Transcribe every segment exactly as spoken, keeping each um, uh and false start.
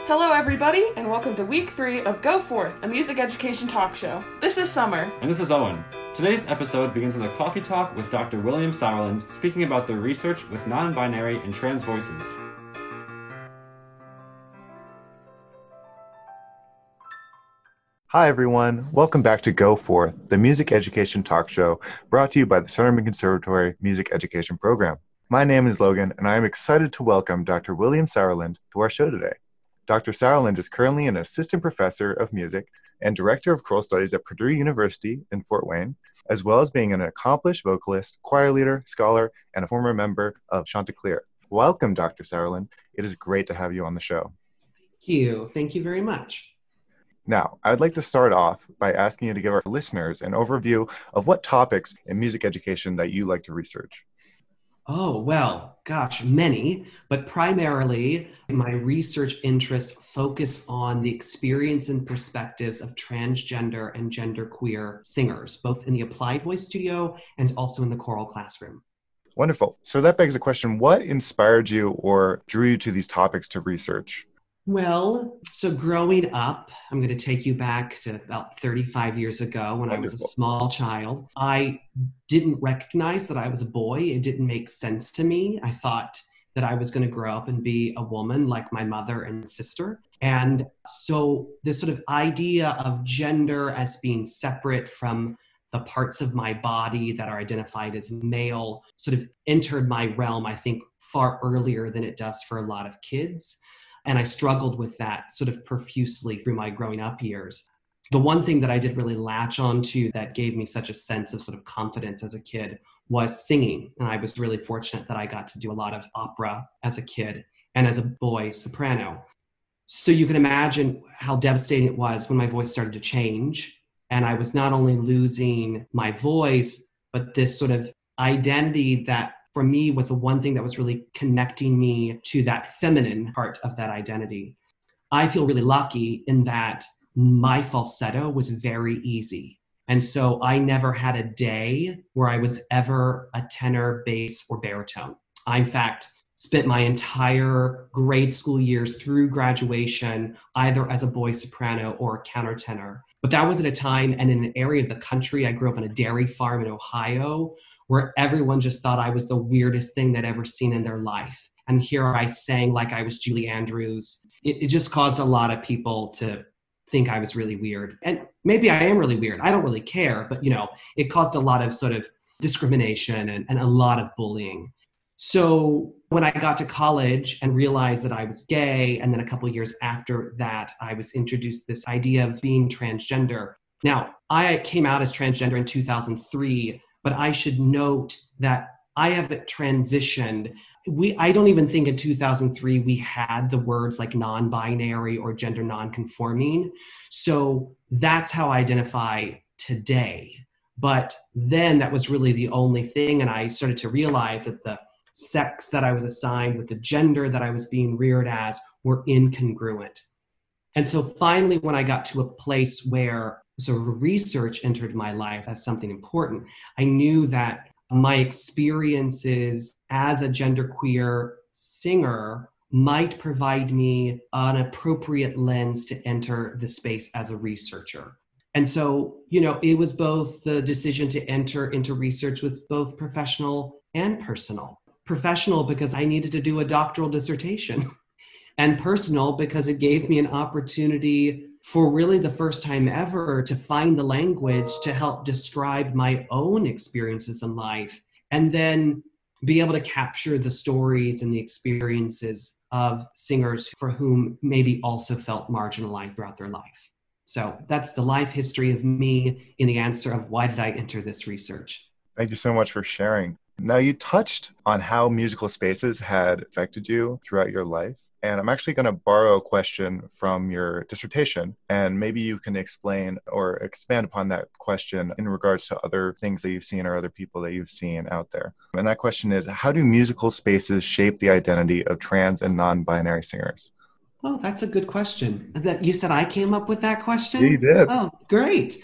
Hello, everybody, and welcome to week three of Go Forth, a music education talk show. This is Summer. And this is Owen. Today's episode begins with a coffee talk with Doctor William Sauerland, speaking about the research with non-binary and trans voices. Hi, everyone. Welcome back to Go Forth, the music education talk show brought to you by the Centerman Conservatory Music Education Program. My name is Logan, and I am excited to welcome Doctor William Sauerland to our show today. Doctor Sauerland is currently an assistant professor of music and director of choral studies at Purdue University in Fort Wayne, as well as being an accomplished vocalist, choir leader, scholar, and a former member of Chanticleer. Welcome, Doctor Sauerland. It is great to have you on the show. Thank you. Thank you very much. Now, I'd like to start off by asking you to give our listeners an overview of what topics in music education that you like to research. Oh, well, gosh, many, but primarily my research interests focus on the experience and perspectives of transgender and genderqueer singers, both in the applied voice studio and also in the choral classroom. Wonderful. So that begs the question, what inspired you or drew you to these topics to research? Well, so growing up, I'm going to take you back to about thirty-five years ago when Wonderful. I was a small child. I didn't recognize that I was a boy. It didn't make sense to me. I thought that I was going to grow up and be a woman like my mother and sister. And so this sort of idea of gender as being separate from the parts of my body that are identified as male sort of entered my realm, I think, far earlier than it does for a lot of kids. And I struggled with that sort of profusely through my growing up years. The one thing that I did really latch onto that gave me such a sense of sort of confidence as a kid was singing. And I was really fortunate that I got to do a lot of opera as a kid and as a boy soprano. So you can imagine how devastating it was when my voice started to change. And I was not only losing my voice, but this sort of identity that for me was the one thing that was really connecting me to that feminine part of that identity. I feel really lucky in that my falsetto was very easy. And so I never had a day where I was ever a tenor, bass, or baritone. I, in fact, spent my entire grade school years through graduation, either as a boy soprano or a countertenor. But that was at a time and in an area of the country. I grew up on a dairy farm in Ohio, where everyone just thought I was the weirdest thing they'd ever seen in their life. And here I sang like I was Julie Andrews. It, it just caused a lot of people to think I was really weird. And maybe I am really weird. I don't really care, but you know, it caused a lot of sort of discrimination and, and a lot of bullying. So when I got to college and realized that I was gay, and then a couple of years after that, I was introduced to this idea of being transgender. Now, I came out as transgender in two thousand three, but I should note that I have transitioned. We, I don't even think in two thousand three we had the words like non-binary or gender non-conforming. So that's how I identify today. But then that was really the only thing. And I started to realize that the sex that I was assigned with the gender that I was being reared as were incongruent. And so finally, when I got to a place where sort of research entered my life as something important, I knew that my experiences as a genderqueer singer might provide me an appropriate lens to enter the space as a researcher. And so, you know, it was both the decision to enter into research with both professional and personal. Professional because I needed to do a doctoral dissertation, and personal because it gave me an opportunity for really the first time ever to find the language to help describe my own experiences in life, and then be able to capture the stories and the experiences of singers for whom maybe also felt marginalized throughout their life. So that's the life history of me in the answer of why did I enter this research? Thank you so much for sharing. Now, you touched on how musical spaces had affected you throughout your life. And I'm actually going to borrow a question from your dissertation, and maybe you can explain or expand upon that question in regards to other things that you've seen or other people that you've seen out there. And that question is, how do musical spaces shape the identity of trans and non-binary singers? Oh, that's a good question. That you said I came up with that question? Yeah, you did. Oh, great.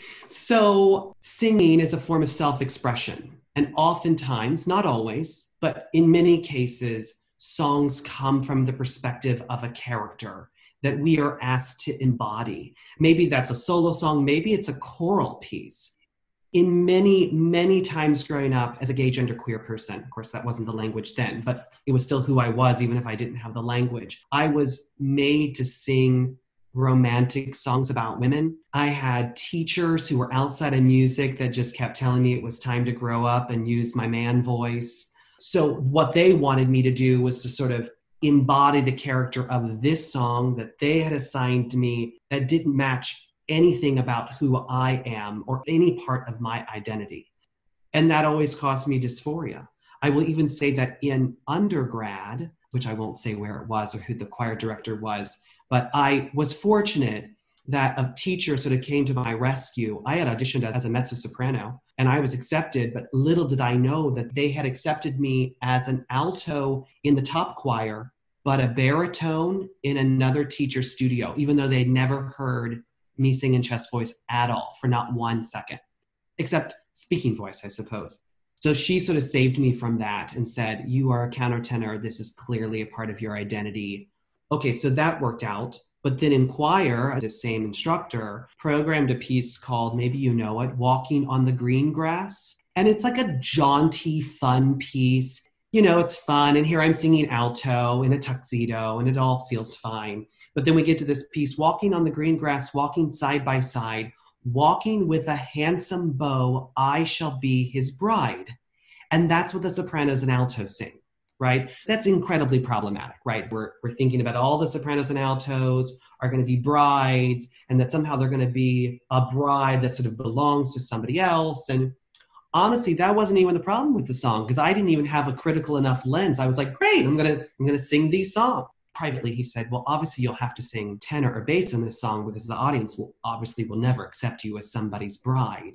So singing is a form of self-expression. And oftentimes, not always, but in many cases, songs come from the perspective of a character. that we are asked to embody. Maybe that's a solo song, maybe it's a choral piece. In many, many times growing up as a gay genderqueer person, of course, that wasn't the language then, but it was still who I was, even if I didn't have the language. I was made to sing romantic songs about women. I had teachers who were outside of music that just kept telling me it was time to grow up and use my man voice. So what they wanted me to do was to sort of embody the character of this song that they had assigned to me that didn't match anything about who I am or any part of my identity. And that always caused me dysphoria. I will even say that in undergrad, which I won't say where it was or who the choir director was, but I was fortunate that a teacher sort of came to my rescue. I had auditioned as a mezzo-soprano and I was accepted, but little did I know that they had accepted me as an alto in the top choir, but a baritone in another teacher's studio, even though they'd never heard me sing in chest voice at all for not one second, except speaking voice, I suppose. So she sort of saved me from that and said, you are a countertenor. This is clearly a part of your identity. Okay, so that worked out. But then in choir, the same instructor programmed a piece called, maybe you know it, Walking on the Green Grass. And it's like a jaunty, fun piece. You know, it's fun. And here I'm singing alto in a tuxedo and it all feels fine. But then we get to this piece, walking on the green grass, walking side by side, walking with a handsome beau, I shall be his bride. And that's what the sopranos and altos sing, right? That's incredibly problematic, right? We're, we're thinking about all the sopranos and altos are going to be brides and that somehow they're going to be a bride that sort of belongs to somebody else. And honestly, that wasn't even the problem with the song because I didn't even have a critical enough lens. I was like, great, I'm gonna I'm gonna sing these songs. Privately, he said, well, obviously you'll have to sing tenor or bass in this song because the audience will obviously will never accept you as somebody's bride.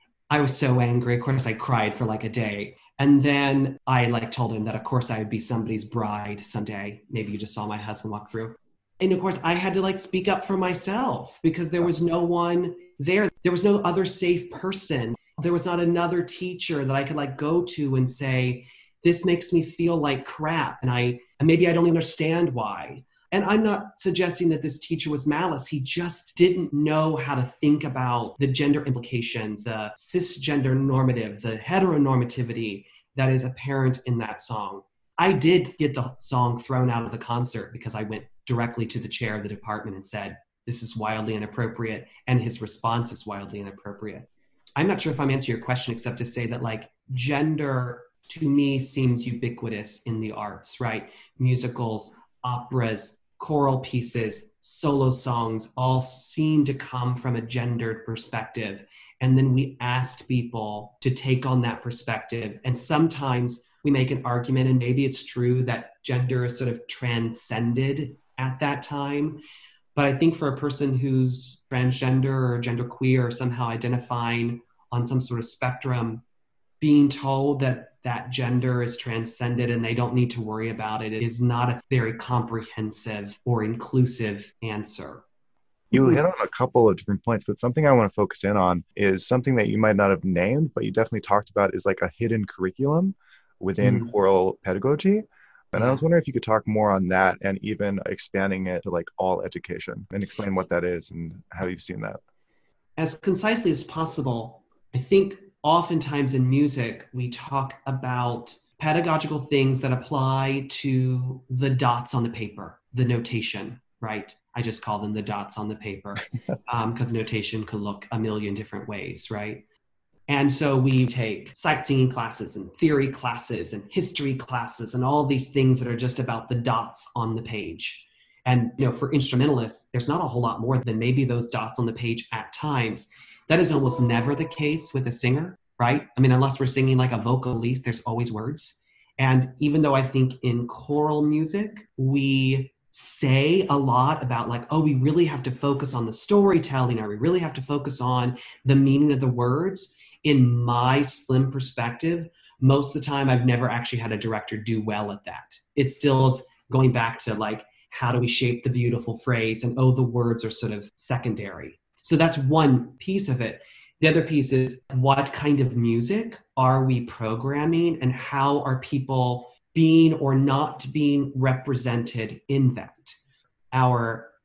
I was so angry. Of course, I cried for like a day. And then I like told him that of course I would be somebody's bride someday. Maybe you just saw my husband walk through. And of course I had to like speak up for myself because there was no one there. There was no other safe person. There was not another teacher that I could like go to and say, this makes me feel like crap. And I, and maybe I don't understand why. And I'm not suggesting that this teacher was malice. He just didn't know how to think about the gender implications, the cisgender normative, the heteronormativity that is apparent in that song. I did get the song thrown out of the concert because I went directly to the chair of the department and said, this is wildly inappropriate. And his response is wildly inappropriate. I'm not sure if I'm answering your question, except to say that like gender to me seems ubiquitous in the arts, right? Musicals, operas, choral pieces, solo songs all seem to come from a gendered perspective. And then we asked people to take on that perspective. And sometimes we make an argument, and maybe it's true that gender is sort of transcended at that time. But I think for a person who's transgender or genderqueer or somehow identifying on some sort of spectrum, being told that that gender is transcended and they don't need to worry about it is not a very comprehensive or inclusive answer. You hit on a couple of different points, but something I want to focus in on is something that you might not have named, but you definitely talked about is like a hidden curriculum within mm. choral pedagogy. And yeah. I was wondering if you could talk more on that and even expanding it to like all education and explain what that is and how you've seen that. As concisely as possible, I think oftentimes in music, we talk about pedagogical things that apply to the dots on the paper, the notation, right? I just call them the dots on the paper because um, notation can look a million different ways, right? And so we take sight singing classes and theory classes and history classes and all these things that are just about the dots on the page. And, you know, for instrumentalists, there's not a whole lot more than maybe those dots on the page at times. That is almost never the case with a singer, right? I mean, unless we're singing like a vocaliste, there's always words. And even though I think in choral music, we say a lot about like, oh, we really have to focus on the storytelling, or we really have to focus on the meaning of the words. In my slim perspective, most of the time, I've never actually had a director do well at that. It still is going back to like, how do we shape the beautiful phrase? And oh, the words are sort of secondary. So that's one piece of it. The other piece is what kind of music are we programming and how are people being or not being represented in that? Our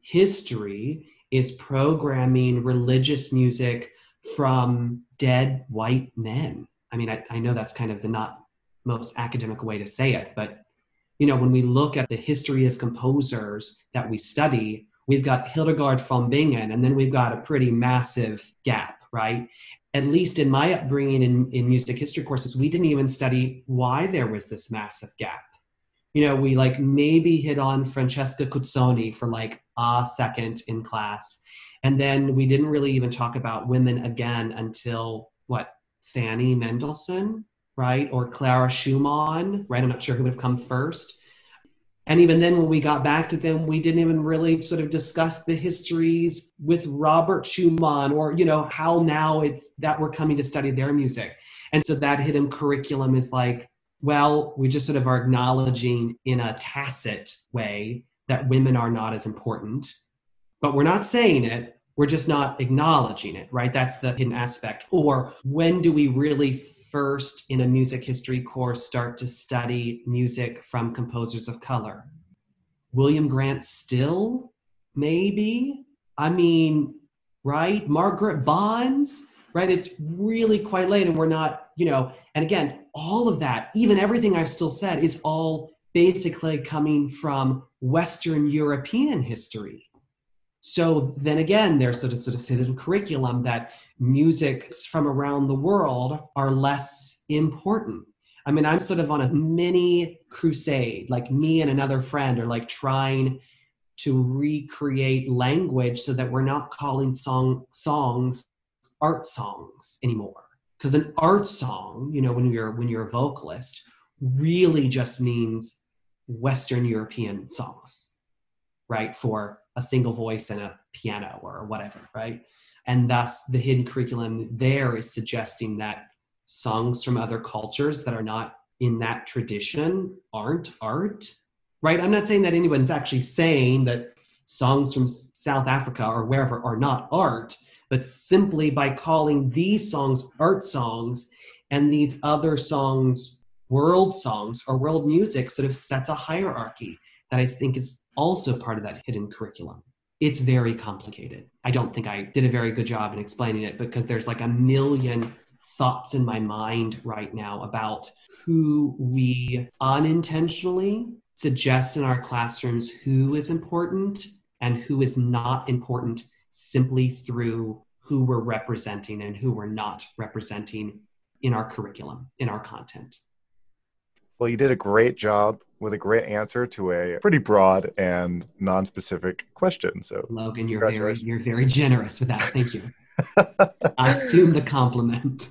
history is programming religious music from dead white men. I mean, I, I know that's kind of the not most academic way to say it, but you know, when we look at the history of composers that we study, we've got Hildegard von Bingen, and then we've got a pretty massive gap, right? At least in my upbringing in, in music history courses, we didn't even study why there was this massive gap. You know, we like maybe hit on Francesca Cuzzoni for like a second in class. And then we didn't really even talk about women again until what, Fanny Mendelssohn, right? Or Clara Schumann, right? I'm not sure who would have come first. And even then, when we got back to them, we didn't even really sort of discuss the histories with Robert Schumann, or, you know, how now it's that we're coming to study their music. And so that hidden curriculum is like, well, we just sort of are acknowledging in a tacit way that women are not as important, but we're not saying it. We're just not acknowledging it, right? That's the hidden aspect. Or when do we really first in a music history course start to study music from composers of color? William Grant Still, maybe? I mean, right? Margaret Bonds, right? It's really quite late and we're not, you know, and again, all of that, even everything I've still said is all basically coming from Western European history. So then again, there's sort of sort of hidden curriculum that music from around the world are less important. I mean, I'm sort of on a mini crusade, like me and another friend are like trying to recreate language so that we're not calling song songs art songs anymore. Because an art song, you know, when you're when you're a vocalist, really just means Western European songs, right? For a single voice and a piano or whatever, right? And thus the hidden curriculum there is suggesting that songs from other cultures that are not in that tradition aren't art, right? I'm not saying that anyone's actually saying that songs from South Africa or wherever are not art, but simply by calling these songs art songs and these other songs world songs or world music sort of sets a hierarchy that I think is also part of that hidden curriculum. It's very complicated. I don't think I did a very good job in explaining it because there's like a million thoughts in my mind right now about who we unintentionally suggest in our classrooms who is important and who is not important simply through who we're representing and who we're not representing in our curriculum, in our content. Well, you did a great job with a great answer to a pretty broad and non-specific question. So, Logan, you're very you're very generous with that. Thank you. I assume the compliment.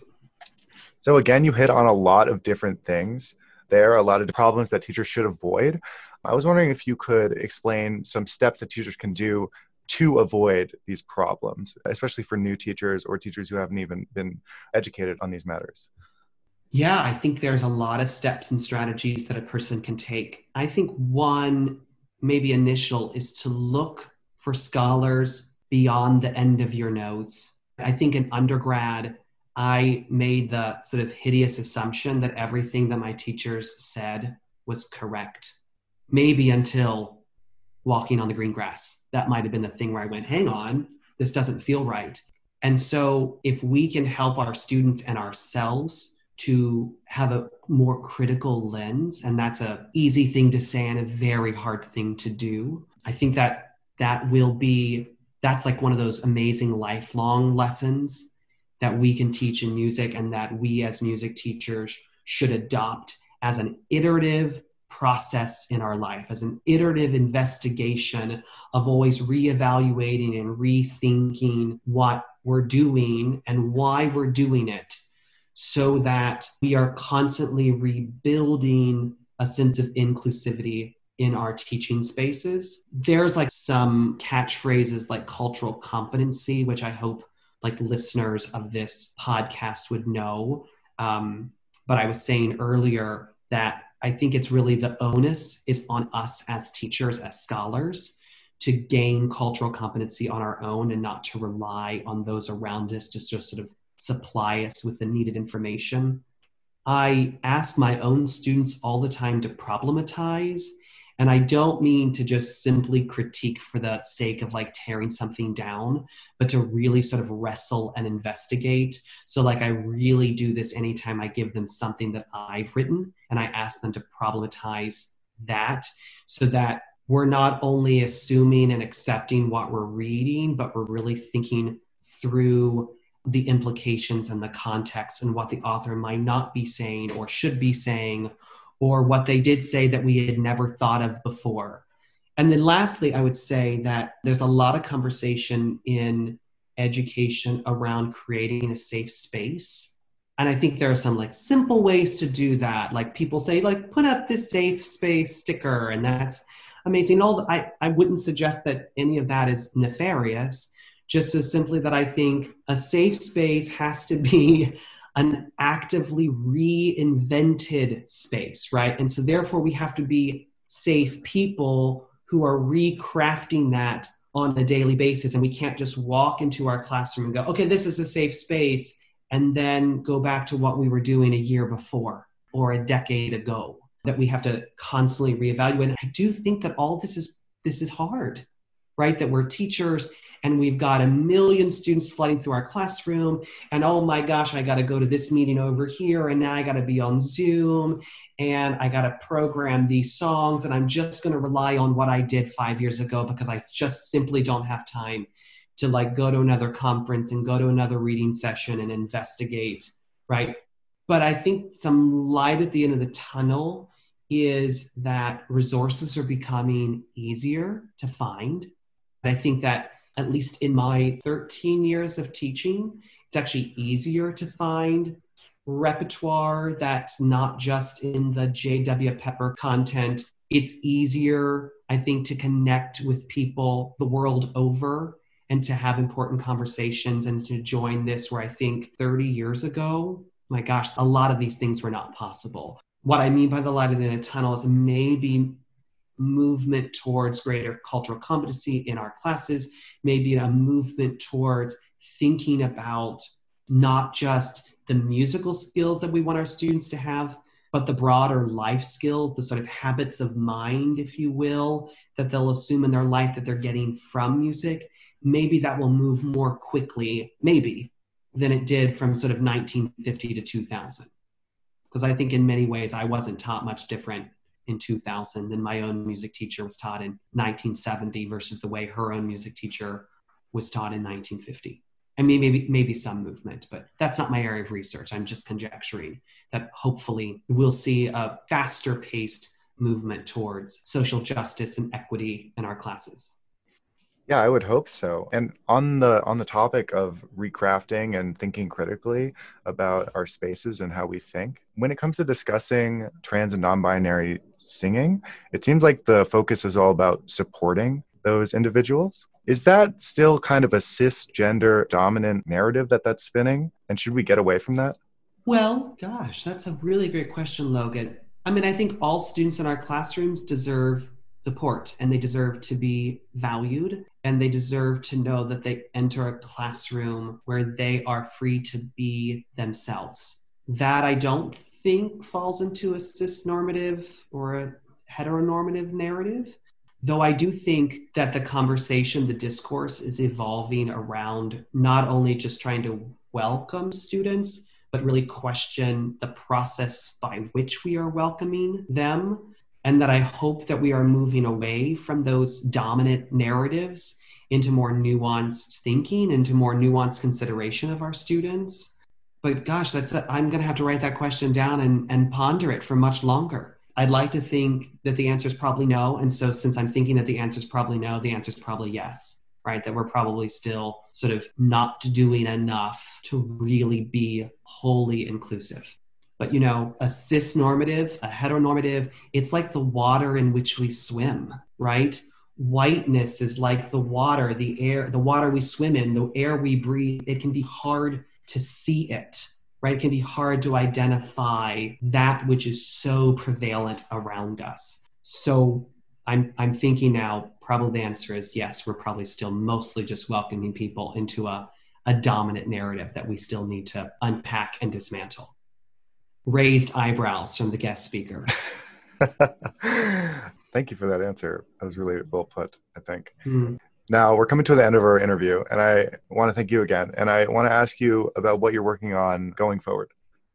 So again, you hit on a lot of different things. There are a lot of problems that teachers should avoid. I was wondering if you could explain some steps that teachers can do to avoid these problems, especially for new teachers or teachers who haven't even been educated on these matters. Yeah, I think there's a lot of steps and strategies that a person can take. I think one, maybe initial, is to look for scholars beyond the end of your nose. I think in undergrad, I made the sort of hideous assumption that everything that my teachers said was correct. Maybe until walking on the green grass. That might have been the thing where I went, hang on, this doesn't feel right. And so if we can help our students and ourselves to have a more critical lens, and that's an easy thing to say and a very hard thing to do, I think that that will be, that's like one of those amazing lifelong lessons that we can teach in music and that we as music teachers should adopt as an iterative process in our life, as an iterative investigation of always reevaluating and rethinking what we're doing and why we're doing it, so that we are constantly rebuilding a sense of inclusivity in our teaching spaces. There's like some catchphrases like cultural competency, which I hope like listeners of this podcast would know. Um, but I was saying earlier that I think it's really the onus is on us as teachers, as scholars, to gain cultural competency on our own and not to rely on those around us to just sort of supply us with the needed information. I ask my own students all the time to problematize And I don't mean to just simply critique for the sake of like tearing something down, but to really sort of wrestle and investigate. So like I really do this anytime I give them something that I've written, and I ask them to problematize that, so that we're not only assuming and accepting what we're reading, but we're really thinking through the implications and the context and what the author might not be saying or should be saying, or what they did say that we had never thought of before. And then lastly, I would say that there's a lot of conversation in education around creating a safe space. And I think there are some like simple ways to do that. Like people say, like, put up this safe space sticker, and that's amazing. All the, I, I wouldn't suggest that any of that is nefarious, just as simply that I think a safe space has to be an actively reinvented space, right? And so therefore we have to be safe people who are recrafting that on a daily basis. And we can't just walk into our classroom and go, okay, this is a safe space, and then go back to what we were doing a year before or a decade ago. That we have to constantly reevaluate. And I do think that all of this is, this is hard, right? That we're teachers and we've got a million students flooding through our classroom, and oh my gosh, I got to go to this meeting over here, and now I got to be on Zoom, and I got to program these songs, and I'm just going to rely on what I did five years ago because I just simply don't have time to like go to another conference and go to another reading session and investigate, right? But I think some light at the end of the tunnel is that resources are becoming easier to find. I think that at least in my thirteen years of teaching, it's actually easier to find repertoire that's not just in the J W Pepper content. It's easier, I think, to connect with people the world over and to have important conversations and to join this, where I think thirty years ago, my gosh, a lot of these things were not possible. What I mean by the light at the end of the tunnel is maybe movement towards greater cultural competency in our classes, maybe a movement towards thinking about not just the musical skills that we want our students to have, but the broader life skills, the sort of habits of mind, if you will, that they'll assume in their life that they're getting from music. Maybe that will move more quickly, maybe, than it did from sort of nineteen fifty to two thousand. Because I think in many ways I wasn't taught much different in two thousand than my own music teacher was taught in nineteen seventy versus the way her own music teacher was taught in nineteen fifty. I mean, maybe, maybe some movement, but that's not my area of research. I'm just conjecturing that hopefully we'll see a faster paced movement towards social justice and equity in our classes. Yeah, I would hope so. And on the on the topic of recrafting and thinking critically about our spaces and how we think, when it comes to discussing trans and non-binary singing, it seems like the focus is all about supporting those individuals. Is that still kind of a cisgender dominant narrative that that's spinning? And should we get away from that? Well, gosh, that's a really great question, Logan. I mean, I think all students in our classrooms deserve support, and they deserve to be valued, and they deserve to know that they enter a classroom where they are free to be themselves. That I don't think falls into a cis-normative or a heteronormative narrative, though I do think that the conversation, the discourse is evolving around not only just trying to welcome students, but really question the process by which we are welcoming them. And that I hope that we are moving away from those dominant narratives into more nuanced thinking, into more nuanced consideration of our students. But gosh, that's a, I'm going to have to write that question down and, and ponder it for much longer. I'd like to think that the answer is probably no. And so since I'm thinking that the answer is probably no, the answer is probably yes, right? That we're probably still sort of not doing enough to really be wholly inclusive. But, you know, a cis-normative, a heteronormative, it's like the water in which we swim, right? Whiteness is like the water, the air, the water we swim in, the air we breathe. It can be hard to see it, right? It can be hard to identify that which is so prevalent around us. So I'm, I'm thinking now, probably the answer is yes, we're probably still mostly just welcoming people into a, a dominant narrative that we still need to unpack and dismantle. Raised eyebrows from the guest speaker. Thank you for that answer. That was really well put, I think. Mm. Now we're coming to the end of our interview, and I want to thank you again. And I want to ask you about what you're working on going forward.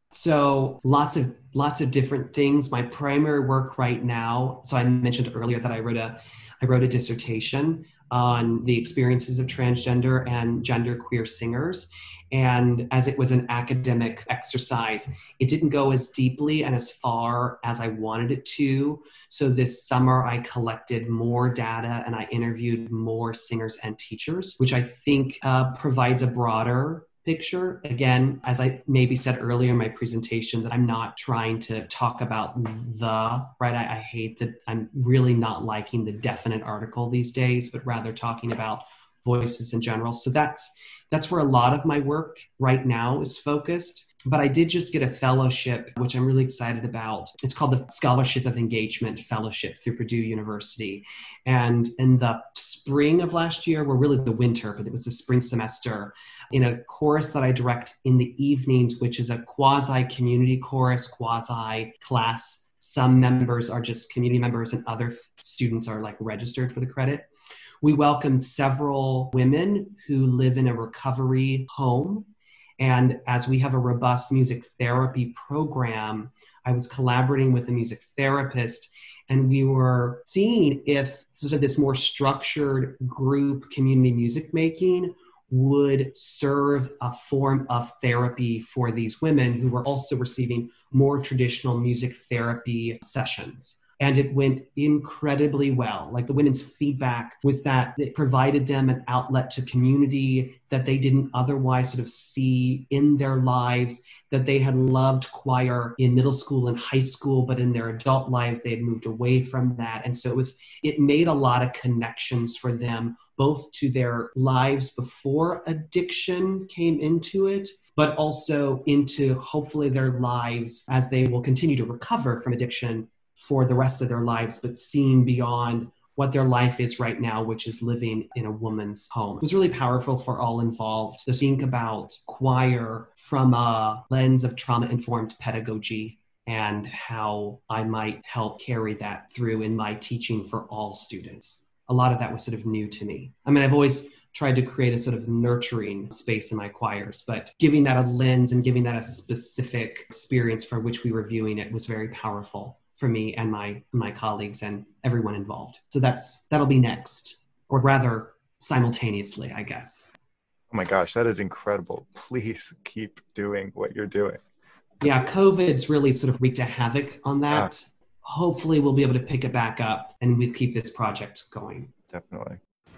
So lots of lots of different things. My primary work right now, so I mentioned earlier that I wrote a I wrote a dissertation on the experiences of transgender and genderqueer singers. And as it was an academic exercise, it didn't go as deeply and as far as I wanted it to. So this summer I collected more data and I interviewed more singers and teachers, which I think uh, provides a broader picture. Again, as I maybe said earlier in my presentation, that I'm not trying to talk about the, right? I, I hate that I'm really not liking the definite article these days, but rather talking about voices in general. So that's that's where a lot of my work right now is focused. But I did just get a fellowship, which I'm really excited about. It's called the Scholarship of Engagement Fellowship through Purdue University. And in the spring of last year, well, really the winter, but it was the spring semester, in a chorus that I direct in the evenings, which is a quasi-community chorus, quasi-class. Some members are just community members and other students are like registered for the credit. We welcomed several women who live in a recovery home. And as we have a robust music therapy program, I was collaborating with a music therapist, and we were seeing if sort of this more structured group community music making would serve a form of therapy for these women who were also receiving more traditional music therapy sessions. And it went incredibly well. Like the women's feedback was that it provided them an outlet to community that they didn't otherwise sort of see in their lives, that they had loved choir in middle school and high school, but in their adult lives, they had moved away from that. And so it was, it made a lot of connections for them, both to their lives before addiction came into it, but also into hopefully their lives as they will continue to recover from addiction for the rest of their lives, but seeing beyond what their life is right now, which is living in a woman's home. It was really powerful for all involved to think about choir from a lens of trauma-informed pedagogy and how I might help carry that through in my teaching for all students. A lot of that was sort of new to me. I mean, I've always tried to create a sort of nurturing space in my choirs, but giving that a lens and giving that a specific experience for which we were viewing it was very powerful for me and my my colleagues and everyone involved. So that's that'll be next, or rather simultaneously, I guess. Oh my gosh, that is incredible. Please keep doing what you're doing. That's yeah, COVID's really sort of wreaked a havoc on that. Yeah. Hopefully we'll be able to pick it back up and we keep this project going. Definitely.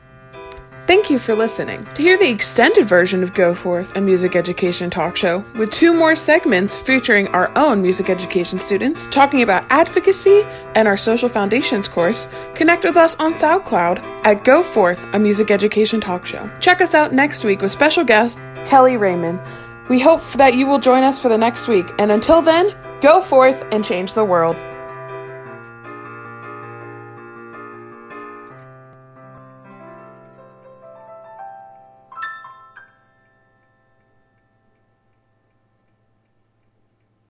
Thank you for listening. To hear the extended version of Go Forth, a music education talk show, with two more segments featuring our own music education students talking about advocacy and our social foundations course, connect with us on SoundCloud at Go Forth, a music education talk show. Check us out next week with special guest Kelly Raymond. We hope that you will join us for the next week, and until then, go forth and change the world.